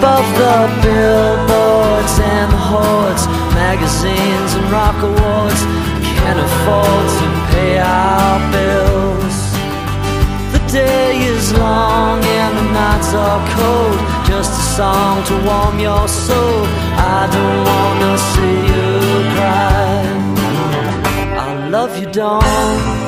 of the billboards and the hordes, magazines and rock awards, can't afford to pay our bills. The day is long and the nights are cold, just a song to warm your soul. I don't wanna see you cry. I love you, Dawn.